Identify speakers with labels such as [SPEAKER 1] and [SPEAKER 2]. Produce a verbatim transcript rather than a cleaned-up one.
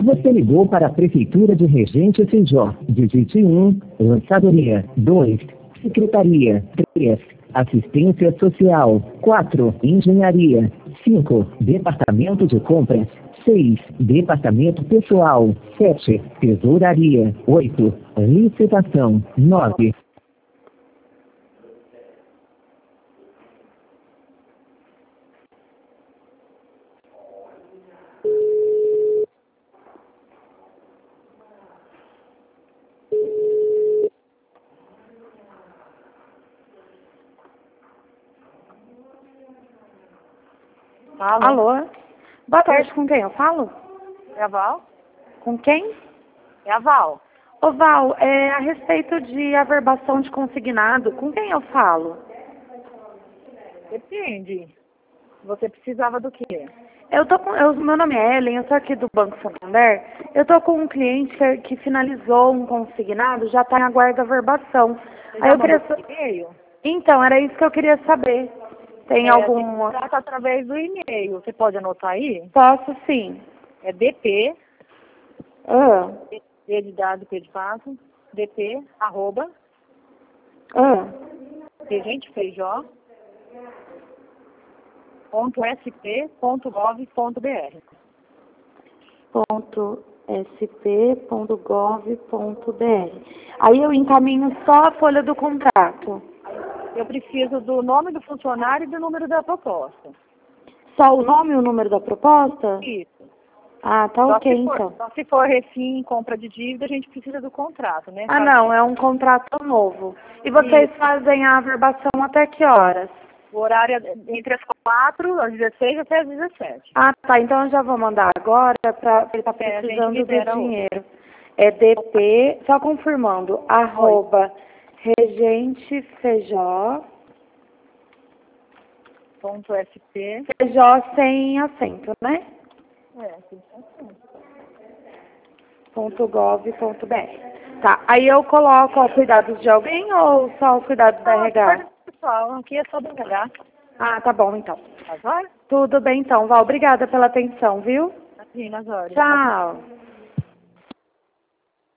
[SPEAKER 1] Você ligou para a Prefeitura de Regente Feijó. Digite um, lançadoria. dois, secretaria. três, assistência social. quatro, engenharia. cinco, departamento de compras. seis, departamento pessoal. sete, tesouraria. oito, licitação. nove.
[SPEAKER 2] Alô?
[SPEAKER 3] Alô? Boa tarde, com quem eu falo?
[SPEAKER 2] É a Val?
[SPEAKER 3] Com quem?
[SPEAKER 2] É a Val.
[SPEAKER 3] Ô Val, é a respeito de averbação de consignado, com quem eu falo?
[SPEAKER 2] Depende. Você precisava do quê?
[SPEAKER 3] Eu tô com, eu, meu nome é Ellen, eu tô aqui do Banco Santander. Eu tô com um cliente que, que finalizou um consignado, já tá em aguardo da averbação.
[SPEAKER 2] Você
[SPEAKER 3] Aí
[SPEAKER 2] já
[SPEAKER 3] eu queria
[SPEAKER 2] mandou
[SPEAKER 3] sa-
[SPEAKER 2] por e-mail?
[SPEAKER 3] Então, era isso que eu queria saber. Tem
[SPEAKER 2] É,
[SPEAKER 3] algum...
[SPEAKER 2] trata através do e-mail. Você pode anotar aí?
[SPEAKER 3] Posso sim.
[SPEAKER 2] É dp,
[SPEAKER 3] Ah,
[SPEAKER 2] D de dado, P de passo, dp, arroba,
[SPEAKER 3] ah.
[SPEAKER 2] regentefeijó, ponto sp, ponto gov, ponto br.
[SPEAKER 3] ponto sp ponto gov ponto br. Aí eu encaminho só a folha do contrato.
[SPEAKER 2] Eu preciso do nome do funcionário e do número da proposta.
[SPEAKER 3] Só o nome e o número da proposta?
[SPEAKER 2] Isso.
[SPEAKER 3] Ah, tá
[SPEAKER 2] Só
[SPEAKER 3] ok
[SPEAKER 2] se for,
[SPEAKER 3] então.
[SPEAKER 2] só se for refim, compra de dívida, a gente precisa do contrato, né?
[SPEAKER 3] Ah
[SPEAKER 2] Caso
[SPEAKER 3] não, é um contrato novo. E vocês
[SPEAKER 2] Isso.
[SPEAKER 3] fazem a averbação até que horas?
[SPEAKER 2] O horário é entre as quatro, às dezesseis até às dezessete.
[SPEAKER 3] Ah tá, então eu já vou mandar agora para ele tá
[SPEAKER 2] É, a gente
[SPEAKER 3] precisando do
[SPEAKER 2] libera hoje.
[SPEAKER 3] dinheiro. É dp, só confirmando, arroba regentefeijó,
[SPEAKER 2] Ponto sp.
[SPEAKER 3] feijó sem acento, né?
[SPEAKER 2] É, tudo certinho.
[SPEAKER 3] ponto gov ponto br. Tá, aí eu coloco ao cuidado de alguém ou só ao cuidado da
[SPEAKER 2] Ah,
[SPEAKER 3] R H?
[SPEAKER 2] pessoal, aqui é só do R H.
[SPEAKER 3] Ah, tá bom então.
[SPEAKER 2] Tá jóia?
[SPEAKER 3] Tudo bem então, Val. Obrigada pela atenção, viu?
[SPEAKER 2] Aqui nas horas.
[SPEAKER 3] Tchau.